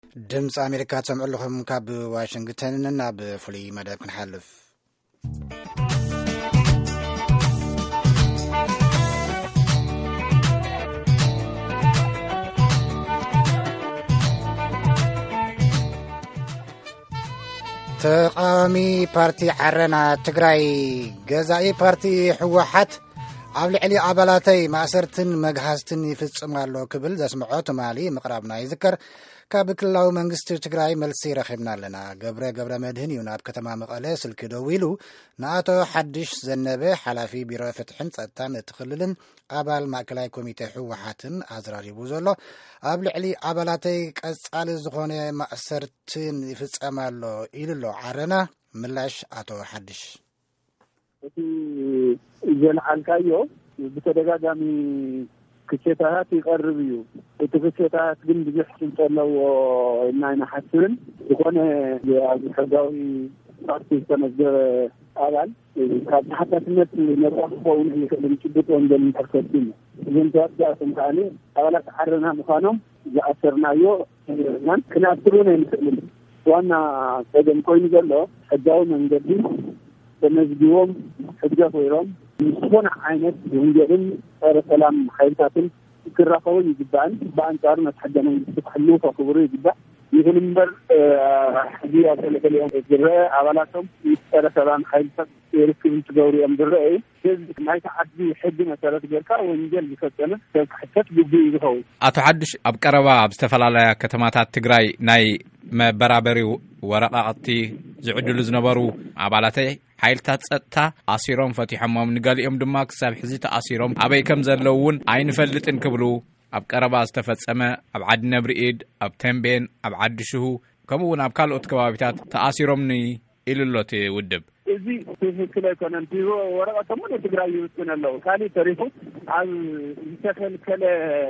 ድምጽ አሜሪካ ተሰምዑልኩም ካብ ዋሽንግተን ናብ ፍሉይ መደብ ክንሓልፍ ተቃዋሚ ፓርቲ ዓረና ትግራይ ገዛኢ ፓርቲ ሕወሓት ኣብ ልዕሊ ኣባላተይ ማእሰርትን መግሃዝትን ይፍጽማሎ ክብል ዘስምዖ ትማሊ ምቕራብና ይዝከር ካብ ክልላዊ መንግስቲ ትግራይ መልሲ ረኺብና ኣለና ገብረ መድህን እዩ ናብ ከተማ መቐለ ስልኪ ደው ኢሉ ንኣቶ ሓድሽ ዘነበ ሓላፊ ቢሮ ፍትሕን ጸጥታን እቲ ክልልን ኣባል ማእከላይ ኮሚቴ ሕወሓትን ኣዝራሪቡ ዘሎ ኣብ ልዕሊ ኣባላተይ ቀጻሊ ዝኾነ ማእሰርትን ይፍጸማሎ ኢሉሎ ዓረና ምላሽ ኣቶ ሓድሽ እቲ ዘልዓልካዮ ብተደጋጋሚ ክሴታት ይቀርብ እዩ እቲ ክሴታት ግን ብዙሕ ስለለው እናይና ሓስብን ዝኾነ ኣብ ሕጋዊ ፓርቲ ዝተመዝገበ ኣባል ካብ ተሓታስነት ነፃ ክኸውን ይኽእል ጭብጥ ወንጀል ተፈቲኑ እዞም ተዋስኣቶም ከዓኒ ኣባላት ዓረና ምዃኖም ዝኣሰርናዮ ክነኣስሩን ኣይንኽእልን ዋና ፀገም ኮይኑ ዘሎ ሕጋዊ መንገዲ ተመዝጊቦም ሕጋ ኮይሮም ዝኾነ ዓይነት ወንጀልን ጸረ ሰላም ሓይልታትን ክራኸቡ ይግባእን በአንጻሩ ነቲ መንግስቲ ክሕልው ከክብሩ ይግባእ ይኹን እምበር ሕጂ ኣብ ገለገሊኦም ዝረአ ኣባላቶም ጸረ ሰላም ሓይልታት ርክብ ትገብሩ እዮም ዝረአዩ ህዝቢ ናይቲ ዓዲ ሕጊ መሰረት ጌርካ ወንጀል ዝፈጸመ ሰብ ክሕተት ግቡእ ይኸውን። ኣቶ ሓድሽ ኣብ ቀረባ ኣብ ዝተፈላለያ ከተማታት ትግራይ ናይ መበራበሪ ወረቃቅቲ ዝዕድሉ ዝነበሩ ኣባላተይ ሓይልታት ጸጥታ ኣሲሮም ፈቲሖሞም ንገሊኦም ድማ ክሳብ ሕዚ ተኣሲሮም ኣበይ ከም ዘለዉ እውን ኣይንፈልጥን ክብሉ ኣብ ቀረባ ዝተፈጸመ ኣብ ዓዲ ነብሪኢድ ኣብ ተምቤን ኣብ ዓዲ ሽሁ ከምኡውን ኣብ ካልኦት ከባቢታት ተኣሲሮምኒ ኢሉሎት ውድብ እዚ ትክክል ኣይኮነን ወረቐቶም ትግራይ ይውስን ኣለዉ ካሊእ ተሪፉ ኣብ ዝተከልከለ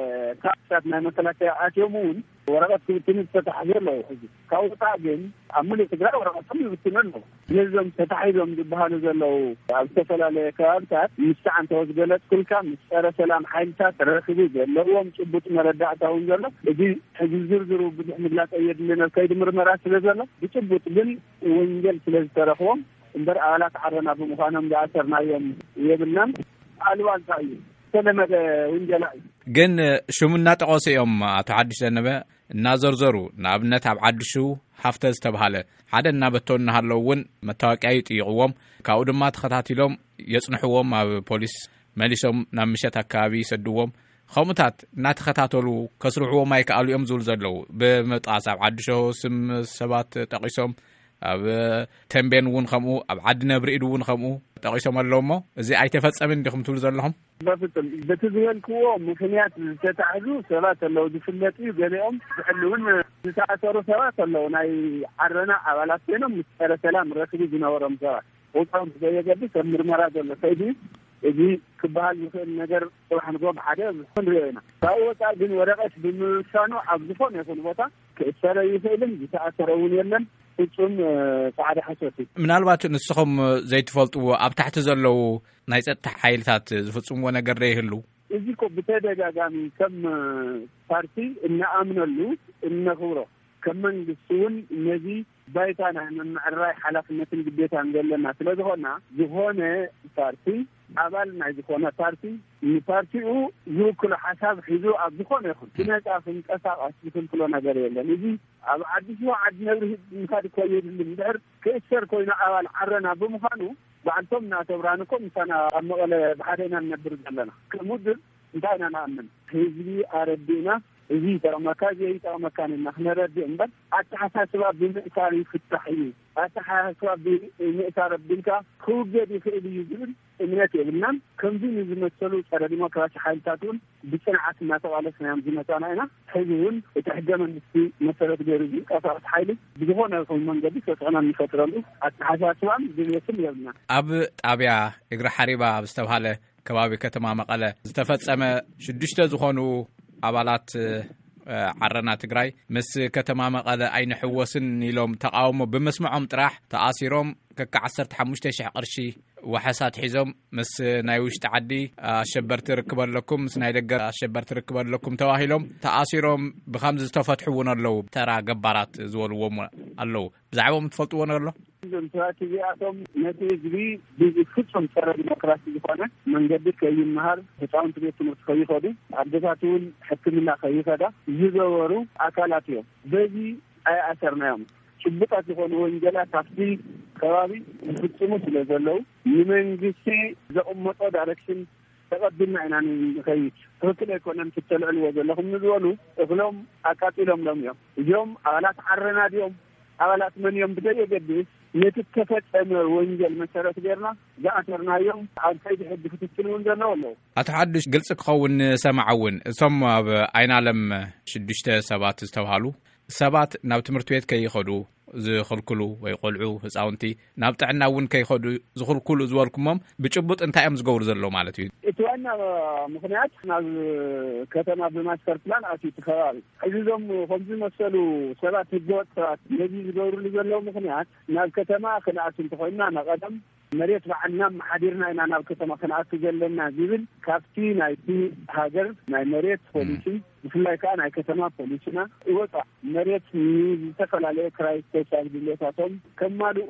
ካፕታት ናይ መከላከያ ኣትዮም እውን ወረቐት ክትትን ዝተታሕዘ ኣለዉ ሕዚ ካብ ወፃእ ግን ኣብ ሙሉእ ትግራይ ወረቐቶም ይውስን ኣለዉ ስለዞም ተታሒዞም ዝበሃሉ ዘለዉ ኣብ ዝተፈላለየ ከባቢታት ምስዓን እንተወስገለፅ ኩልካ ምስ ጸረ ሰላም ሓይልታት ረኺቡ ዘለዎም ጭቡጥ መረዳእታ እውን ዘሎ እዚ ሕዚ ዝርዝሩ ብዙሕ ምግላፅ የድልን ኣብ ከይዲ ምርመራ ስለ ዘሎ ብጭቡጥ ግን ወንጀል ስለ ዝተረኽቦም እምበር ኣባላት ዓረና ብምዃኖም ዝኣሰርናዮም የብልናን ኣልዋልታ እዩ ተለመደ ውንጀላ እዩ ግን ሽሙ እናጠቐሱ እዮም ኣቶ ሓድሽ ዘነበ እናዘርዘሩ ንኣብነት ኣብ ዓዲሹ ሃፍተ ዝተባሃለ ሓደ እናበተው እናሃለዉ እውን መታወቂያ ይጥይቕዎም ካብኡ ድማ ተኸታቲሎም የጽንሕዎም ኣብ ፖሊስ መሊሶም ናብ ምሸት ኣከባቢ ይሰድዎም ከምኡታት እናተኸታተሉ ከስርሕዎም ኣይከኣሉ እዮም ዝብሉ ዘለዉ ብምጥቃስ ኣብ ዓዲሾ ስም ሰባት ጠቂሶም ኣብ ተምቤን እውን ከምኡ ኣብ ዓዲ ነብሪኢድ እውን ከምኡ ጠቂሶም ኣለዎ እሞ እዚ ኣይተፈጸምን እንዲኹም ትብሉ ዘለኹም በፍጹም በቲ ዝበልክዎ ምክንያት ዝተታሕዙ ሰባት ኣለዉ ዝፍለጥ እዩ ገሊኦም ዝሕልውን ዝተኣሰሩ ሰባት ኣለዉ ናይ ዓረና ኣባላት ኮይኖም ምስ ጸረ ሰላም ረኺቡ ዝነበሮም ሰባት ወፃኦም ዘየገድስ ኣብ ምርመራ ዘሎ ከይዲ እዚ ክበሃል ዝኽእል ነገር ጥራሕ ንጎ ብሓደ ንሪኦ ኢና ካብኡ ወፃእ ግን ወረቐት ብምውሳኑ ኣብ ዝኾነ ይኹን ቦታ ክእሰረ ይኽእልን ዝተኣሰረ እውን የለን ፍጹም ጻዕዳ ሓሶት እዩ ምናልባት ንስኹም ዘይትፈልጥዎ ኣብ ታሕቲ ዘለዉ ናይ ጸጥታ ሓይልታት ዝፍጽምዎ ነገር ዶ ይህሉ እዚ እኮ ብተደጋጋሚ ከም ፓርቲ እናኣምነሉ እነኽብሮ ከም መንግስቲ እውን ነዚ ባይታና ንምዕራይ ሓላፍነትን ግዴታን ዘለና ስለ ዝኾነ ፓርቲ ኣባል ናይ ዝኾነ ፓርቲ ንፓርቲኡ ዝውክሎ ሓሳብ ሒዙ ኣብ ዝኾነ ይኹን ብነፃ ክንቀሳቀስ ዝክልክሎ ነገር የለን እዚ ኣብ ዓዲስ ዓዲ ነብሪ ምካድ እኮ የድልን ድሕር ክእሰር ኮይኑ ኣባል ዓረና ብምዃኑ ባዕልቶም እናተብራንኮም ምሳና ኣብ መቐለ ብሓደ ኢና ንነብር ዘለና ከምውድር እንታይ ኢና ንኣምን ህዝቢ ኣረዲእና እዚ ጠቕመካ ዘይ ጠቕመካን ኢና ክነረድእ እምበር ኣተሓሳስባ ብምእሳር ይፍታሕ እዩ ኣተሓሳስባ ብምእሳር ኣቢልካ ክውገድ ይኽእል እዩ ዝብል እምነት የብልናን ከምዚ ንዝመሰሉ ጸረ ዲሞክራሲ ሓይልታት እውን ብጽንዓት እናተቃለስናዮም ዝመፃና ኢና ሕዚ እውን እቲ ሕገ መንግስቲ መሰረት ገይሩ ዝንቀሳቀስ ሓይሊ ብዝኾነ ይኹን መንገዲ ተፅዕኖ እንፈጥረሉ ኣተሓሳስባን ዝመስል የብልናን ኣብ ጣብያ እግሪ ሓሪባ ኣብ ዝተባሃለ ከባቢ ከተማ መቐለ ዝተፈጸመ 6 ዝኾኑ ኣባላት عرنا تግራይ مس كتما مقاله اين حوسن نيلوم تقاومو بمسمعهم طراح تاثيرهم ك15000 قرشي وحسات حزم مس نايوش تعدي شبرت ركبر لكم مس نايدغ شبرت ركبر لكم تواهيلهم تاثيرهم بخمس تفتحون الله ترى جبارات زولوم الله بزعوم تفلطون الله دمتاتياتهم نتيجي بفصل فرد ديمقراطي يكون من قبل كي النهار هتاون تبي تمسكي خدي عدتاتون حكمنا خيفدا يزوروا اكلاتهم بزي اي اثرناهم شبكات يكون وانجلا تفسي كوابي بفصل ስለዘለው የመንግስት ዘኡመጦ ዳይሬክሽን ተቀብልና እናን ከይ ትክክል ኢኮኖሚ ተተልዕል ወዘለኹም ንዝወሉ እግሎም አቃጢሎም ለም እዮም አባላት አረናዲዮም አባላት ምን እዮም በየገድስ የተፈጸመ ወንጀል መሰረት ገርና ዛአተርናዮም አንታይ ህግ ፍትሽን ወንጀል ነው አተሐድሽ ግልጽ ክኸውን ሰማዓውን እሶም ኣብ አይናለም 6 ሰባት ዝተባሃሉ ሰባት ናብ ትምህርት ቤት ከይኸዱ ዝኽልክሉ ወይ ቆልዑ ህፃውንቲ ናብ ጥዕናውን ከይኸዱ ዝኽልክሉ ዝወልኩሞም ብጭቡጥ እንታይም ዝገብሩ ዘሎ ማለት እዩ እትዋና ምክንያት ናብ ከተማ በማስተር ፕላን አቲ ተኸባቢ እዚዞም ከምዚ መሰሉ ሰባት ህገወጥ ነዚ ዝገብሩ ዘሎ ምክንያት ናብ ከተማ ክናአትን ተኾይና ናቀደም መሬት ባዕልና ማሓዲርና ኢና ናብ ከተማ ክናአት ዘለና ዝብል ካፍቲ ናይቲ ሃገር ናይ መሬት ፖሊሲ ብፍላይ ከዓ ናይ ከተማ ፖሊስና ይወጣ መሬት ዝተፈላልየ ክራይ ስፔሻል ቢሌታቶም ከማልኡ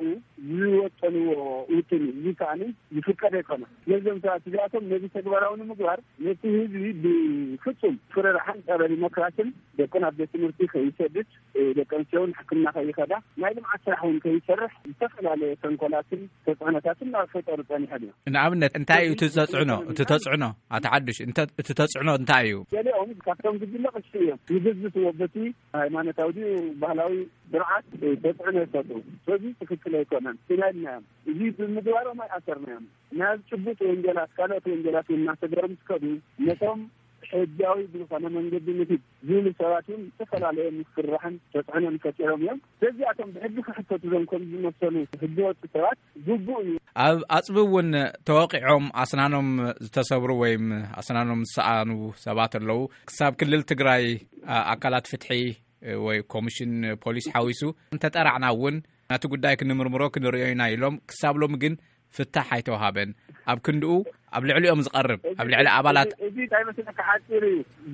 ዝወጠንዎ ውጥን ይካኒ ይፍቀድ ይኮነ የዘም ሰዓትያቶም ነዚ ተግባራውን ምግባር ነቲ ህዝቢ ብፍጹም ፍረራሕን ጸረ ዲሞክራሲን ደቀን ኣብ ቤት ትምህርቲ ከይሰድድ ደቀንቸውን ሕክምና ከይኸዳ ናይ ልምዓት ስራሕውን ከይሰርሕ ዝተፈላልየ ተንኮላትን ተፅዕኖታትን ናብ ፈጠሩ ፀኒሖም ንኣብነት እንታይ እዩ ትተፅዕኖ ኣተዓድሽ እትተፅዕኖ እንታይ እዩ ገሊኦም ካብቶም ግድለቅ ሽዮም ይግዝት ወበቲ ሃይማኖታዊ ባህላዊ ስርዓት ተፅዕኖ ይሰጡ ስለዚህ ትክክል አይኮነም ስለና እዚ ብምግባሮም ኣይኣሰርናዮም ናብ ጭቡጥ ወንጀላት ካልኦት ወንጀላት እናተገርም ትከዱ ነቶም ሕጋዊ ዝኾነ መንገዲ ንፊት ዝብል ሰባትን ተፈላለየ ምስራሕን ተፅዕኖን ከቲሮም እዮም ስለዚህ ኣቶም ብሕጊ ክሕተቱ ዘም ከም ዝመሰሉ ህገወጥ ሰባት ግቡእ እዩ ኣብ ኣፅቢ እውን ተወቂዖም ኣስናኖም ዝተሰብሩ ወይም ኣስናኖም ዝሰኣኑ ሰባት ኣለዉ ክሳብ ክልል ትግራይ ኣካላት ፍትሒ ወይ ኮሚሽን ፖሊስ ሓዊሱ እንተጠራዕና እውን ናቲ ጉዳይ ክንምርምሮ ክንሪኦ ኢና ኢሎም ክሳብ ሎሚ ግን ፍታሕ ኣይተዋሃበን ኣብ ክንድኡ ኣብ ልዕሊኦም ዝቐርብ ኣብ ልዕሊ ኣባላት እዚ ታይ መስለካ ሓፂር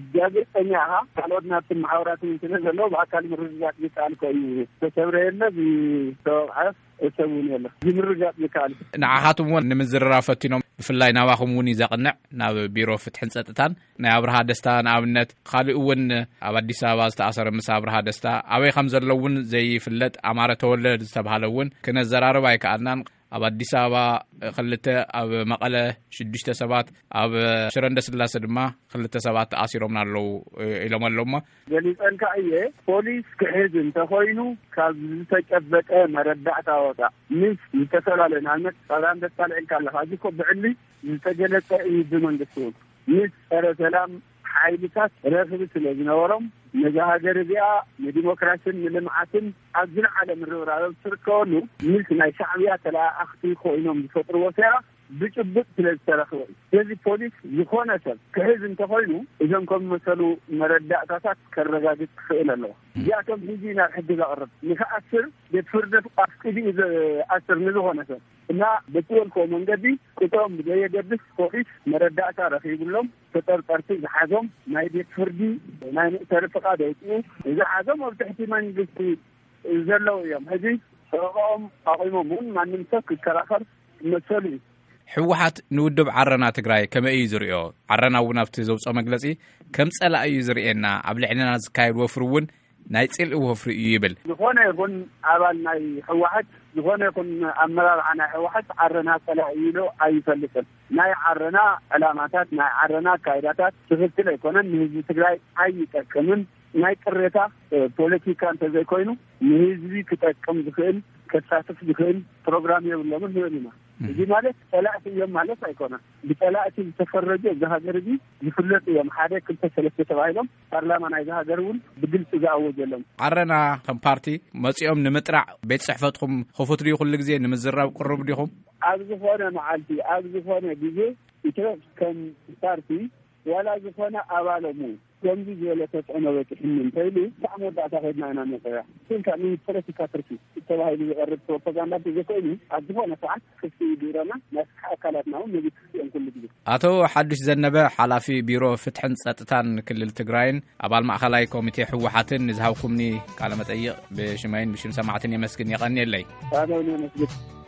ጋዜጠኛኻ ካልኦት ናብቲ ማሕበራትን ስለዘሎ ብኣካል ምርግጋፅ ይከኣል ኮይኑ ተሰብረየለ ብተወቃዕፍ እሰውን የለ ዝምርጋፅ ይከኣል ንዓኻትም እውን ንምዝርራብ ፈቲኖም ብፍላይ ናባኹም እውን ይዘቕንዕ ናብ ቢሮ ፍትሕን ፀጥታን ናይ ኣብርሃ ደስታ ንኣብነት ካልእ እውን ኣብ ኣዲስ ኣበባ ዝተኣሰረ ምስ ኣብርሃ ደስታ ኣበይ ከም ዘሎ እውን ዘይፍለጥ ኣማረ ተወለድ ዝተባሃለ እውን ክነዘራርብ ኣይከኣልናን ኣብ ኣዲስ ኣበባ ክልተ ኣብ መቐለ 6 ሰባት ኣብ ሽረ እንዳስላሴ ድማ 2 ሰባት ተኣሲሮም ኣለዉ ኢሎም ኣለውማ ገሊፀንካ እየ ፖሊስ ክሕዝ እንተኾይኑ ካብ ዝተጨበጠ መረዳእታ ወጣ ምስ ዝተፈላለዩ ንኣብነት ሰላም ደስታልዕልካ ኣለካ እዚ ኮ ብዕሊ ዝተገለፀ እዩ ብመንግስቲ ምስ ፀረ ሰላም ሓይልታት ረኽቢ ስለ ዝነበሮም ነዚ ሃገር እዚኣ ንዲሞክራሲን ንልምዓትን ኣብ ዝለዓለ ምርብራብ ዝርከበሉ ምስ ናይ ሻዕብያ ተላኣኽቲ ኮይኖም ዝፈጥርዎ ሴራ ብጭቡጥ ስለ ዝተረኽበ ስለዚ ፖሊስ ዝኾነ ሰብ ክሕዝ እንተኾይኑ እዞም ከም መሰሉ መረዳእታታት ከረጋግፅ ክኽእል ኣለዎ እዚኣቶም ሕዚ ናብ ሕጊ ዘቕርብ ንከኣስር ቤት ፍርደት ኣፍቂዲ ኣስር ንዝኾነ ሰብ እና በትወልኮ መንገዲ ቁጥሮም ብዘየገድስ ፖሊስ መረዳእታ ረኺብሎም ተጠርጠርቲ ዝሓዞም ናይ ቤት ፍርዲ ናይ ምእሰሪ ፍቃድ የውፅኡ ዝሓዞም ኣብ ትሕቲ መንግስቲ ዘለው እዮም ሕዚ ሰቆኦም ኣቂሞም እውን ማንም ሰብ ክከራኸር መሰሉ እዩ ሕወሓት ንውድብ ዓረና ትግራይ ከመይ እዩ ዝርኦ ዓረና እውን ኣብቲ ዘውፅኦ መግለፂ ከም ፀላእ እዩ ዝርኤና ኣብ ልዕልና ዝካየድ ወፍሪ እውን ናይ ፅልኢ ወፍሪ እዩ ይብል ዝኾነ ይኹን ኣባል ናይ ሕወሓት ዝኾነ ይኹን ኣመራርሓ ናይ ሕወሓት ዓረና ፀላእ እዩ ኢሉ ኣይፈልጥን ናይ ዓረና ዕላማታት ናይ ዓረና ካይዳታት ትክክል ኣይኮነን ንህዝቢ ትግራይ ኣይጠቅምን ናይ ቅሬታ ፖለቲካ እንተዘይኮይኑ ንህዝቢ ክጠቅም ዝኽእል ከሳትፍ ዝኽእል ፕሮግራም የብሎምን ንብል ኢና እዚ ማለት ጠላእቲ እዮም ማለት ኣይኮነን ብጠላእቲ ዝተፈረጀ እዚ ሃገር እዚ ይፍለጥ እዮም 1-2-3 ተባሂሎም ፓርላማ ናይ ሃገር እውን ብግልፂ ዝኣወጀሎም ዓረና ከም ፓርቲ መፂኦም ንምጥራዕ ቤት ፅሕፈትኩም ክፍትሩ ኩሉ ግዜ ንምዝራብ ቅርብ ዲኹም ኣብ ዝኾነ መዓልቲ ኣብ ዝኾነ ግዜ ኢትዮጵያ ከም ፓርቲ ወላ ዝኾነ ኣባሎሙ ከምዚ ዝበለ ተፅዕኖ በፅሕኒ እንተይሉ ብጣዕሚ ወዳእታ ከድና ኢና ንፅያ ስልካ ፖለቲካ ትርፊ ተባሂሉ ዝቐርብ ፕሮፓጋንዳ ተዘኮይኑ ኣብ ዝኾነ ሰዓት ክፍቲ ቢሮና ናይ ኣካላትና እውን ነዚ ክፍቲኦም ኩሉ ግዜ ኣቶ ሓዱሽ ዘነበ ሓላፊ ቢሮ ፍትሕን ፀጥታን ክልል ትግራይን ኣባል ማእኸላይ ኮሚቴ ሕወሓትን ንዝሃብኩምኒ ቃለ መጠይቕ ብሽመይን ብሽም ሰማዕትን የመስግን የቐኒየለይ ኣነ መስግን